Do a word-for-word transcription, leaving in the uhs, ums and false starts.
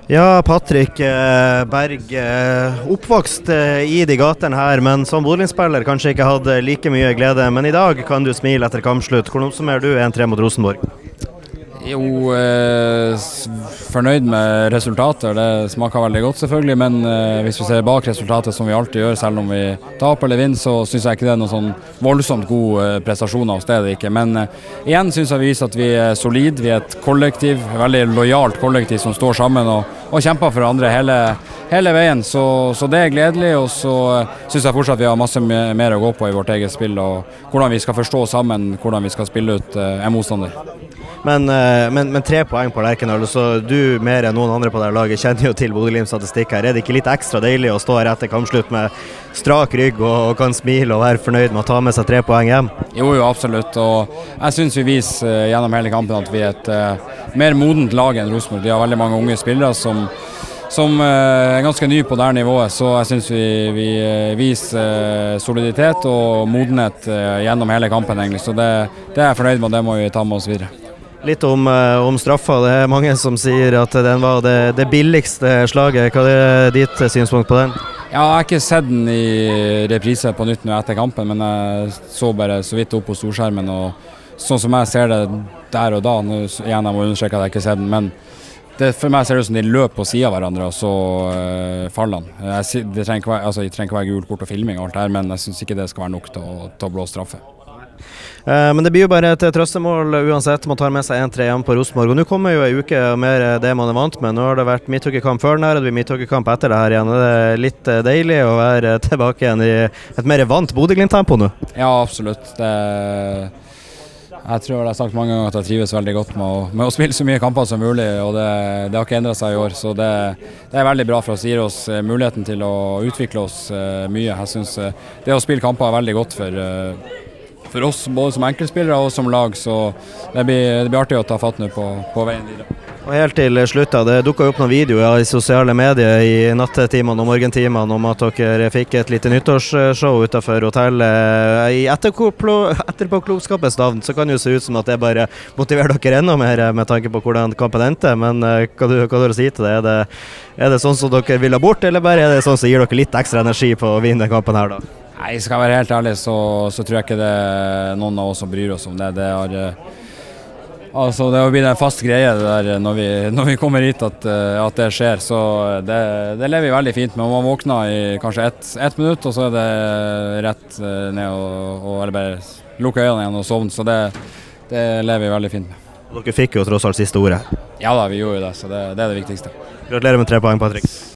Ja, Patrick eh, Berg, eh, oppvokst eh, i de gatene her, men som Bodø-Glimt-spiller kanskje ikke hadde like mye glede. Men i dag kan du smile etter kampslutt. Hvordan oppsummerer du en tre mot Rosenborg? Jo, eh, s- fornøyd med resultatet. Det smaker veldig godt selvfølgelig, men eh, hvis vi ser bak resultatet som vi alltid gjør, selv om vi taper eller vinner, så synes jeg ikke det er noen sånn voldsomt god eh, prestasjon av stedet ikke. Men eh, igjen synes jeg vi viser at vi er solid, vi er et kollektiv, et veldig lojalt kollektiv som står sammen og, og kjemper for andre hele, hele veien. Så, så det er gledelig, og så eh, synes jeg fortsatt vi har masse me- mer å gå på i vårt eget spill, og hvordan vi skal forstå sammen, hvordan vi skal spille ut eh, en motstander. Men, eh, men, men tre poeng på Lerkendal, så du mer enn noen andre på det her laget kjenner jo til Bodø-Glimts statistikk her. Er det ikke litt ekstra deilig å stå her etter kampslutt med strak rygg og, og kan smile og være fornøyd med å ta med seg tre poeng hjem? Jo, jo, absolutt. Og jeg synes vi viser eh, gjennom hele kampen at vi er et eh, mer modent lag enn Rosenborg. De har veldig mange unge spillere som, som eh, er ganske nye på det her nivået, så jeg synes vi, vi eh, viser eh, soliditet og modenhet eh, gjennom hele kampen egentlig. Så det, det er jeg fornøyd med, og det må vi ta med oss videre. Litt om, eh, om straffa. Det er mange som sier at den var det, det billigste slaget. Hva er ditt synspunkt på den? Ja, jeg har ikke sett den i reprise på nytt nå etter kampen, men jeg så bare så vidt opp på storskjermen, og sånn som jeg ser det der og da, nå igjen jeg må understreke at jeg ikke har sett den, men det, for meg ser det ut som de løp på siden av hverandre, og så uh, faller han. Jeg, si- det trenger ikke være, altså, det trenger ikke være gult kort og filming og alt det her, men jeg synes ikke det skal være nok til å, til å blå straffe. Eh, men det blir jo bare et trøstemål uansett. Man tar med seg en tre hjem på Rosenborg. Og nå kommer jo en uke og mer det man er vant med. Nå har det vært midtukekamp før den her, og det blir midtukekamp etter det her igjen. Er det litt eh, deilig å være tilbake igjen i et mer vant Bodø-Glimt-tempo nå? Ja, absolutt. Det, jeg tror jeg har sagt mange ganger at jeg trives veldig godt med å, med å spille så mye kamper som mulig, og det, det har ikke endret seg i år. Så det, det er veldig bra for oss. Det gir oss eh, muligheten til å utvikle oss eh, mye. Jeg synes eh, det å spille kamper er veldig godt for eh, for oss, både som enkeltspillere og som lag, så det blir, det blir artig å ta fatt nå på, på veien videre. Og helt til slutt, da, det dukket opp noen videoer i sosiale medier i nattetimene og morgentimene om at dere fikk et lite nyttårsshow utenfor hotellet. I etterpå- etterpåklokskapens navn så kan det jo se ut som at det bare motiverer dere enda mer med tanke på hvordan kampen endte, men eh, hva du, hva du sier til det? Er det, er det sånn som dere vil ha bort, eller bare er det sånn som gir dere litt ekstra energi på å vinne kampen her da? Nei, skal jeg være helt ærlig, så, så tror jeg ikke det er noen av oss som bryr oss om det. Det har eh, altså, det har blitt en fast greie det der når vi, når vi kommer hit at, eh, at det skjer, så det, det lever vi veldig fint med. Man våkner i kanskje ett, ett minutt, og så er det rett eh, ned og, og eller bare lukke øynene igjen og sovne, så det, det lever vi veldig fint med. Dere fikk jo tross alt siste ordet. Ja da, vi gjorde jo det, så det, det er det viktigste. Gratulerer med tre poeng, Patrick.